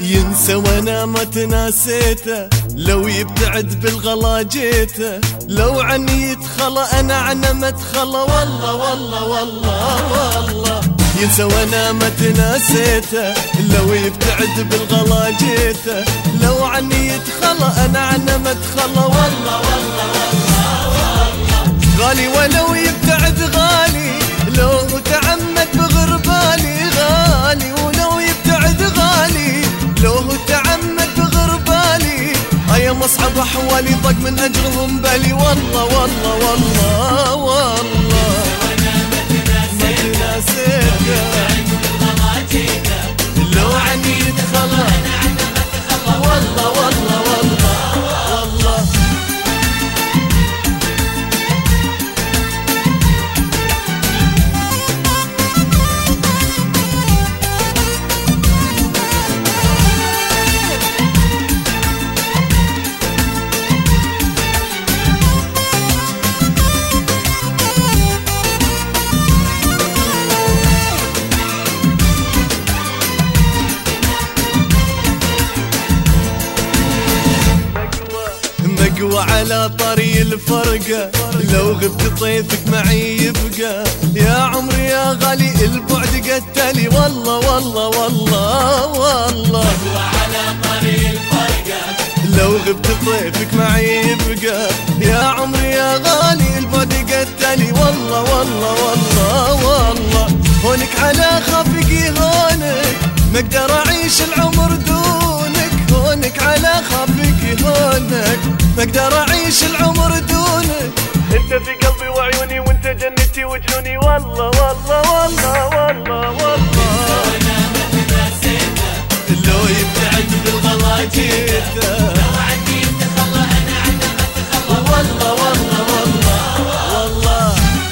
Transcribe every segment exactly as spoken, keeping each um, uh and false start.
ينسى وانا ما تناسيته، لو يبتعد بالغلا جيته، لو عني يتخلى انا عنه ما اتخلى. والله والله والله والله ينسى وانا ما تناسيته، لو يبتعد بالغلا جيته، لو عني يتخلى انا عنه ما اتخلى. والله والله والله غالي ولو يبتعد غالي، لو تعمد بغربالي غالي، ولو يبتعد غالي لو تعمد بغربالي. هيا مصعب احوالي ضاق من اجرهم بالي. والله والله والله والله ما تناسيته، لو عني يتخلى والله والله والله والله. مقوى على طري الفرقة، لو غبت طيفك معي يبقى. يا عمري يا غالي البعد قتلي. والله والله والله والله مقوى على طري الفرقة، لو غبت طيفك معي يبقى. يا عمري يا غالي البعد قتلي. والله والله والله والله هونك على خافقي هونك، ما اقدر اعيش العمر دونك. هونك على خافقي هونك، ما اقدر اعيش العمر دونك. انت في قلبي وعيوني، وانت جنتي وجنوني. والله والله والله والله والله لو يبتعد بالغلا جيته، لو عني يتخلى انا عنه ما اتخلى. والله والله والله والله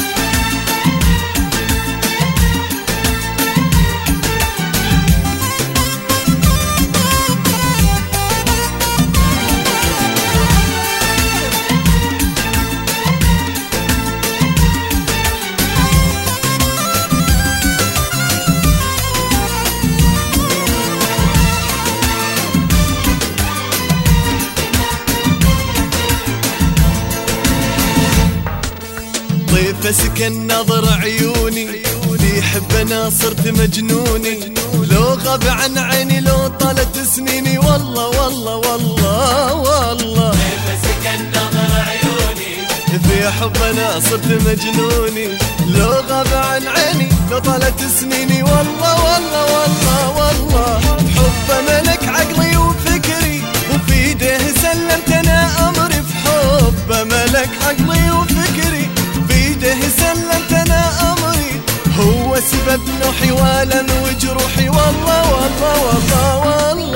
طيفة سكن نظر عيوني، اللي يحب انا صرت مجنوني. لو غاب عن عيني لو طالت سنيني. والله والله والله والله طيفة سكن نظر عيوني، في حب انا صرت مجنوني. لو غاب عن عيني لو طالت سنيني. والله والله والله والله حب ملك عقلي وفكري، وفي ايده سلمت انا امري. في حب ملك عقلي وفكري، في ايده سلمت انا امري. هو سبب نوحي والم وجروحي. والله والله والله والله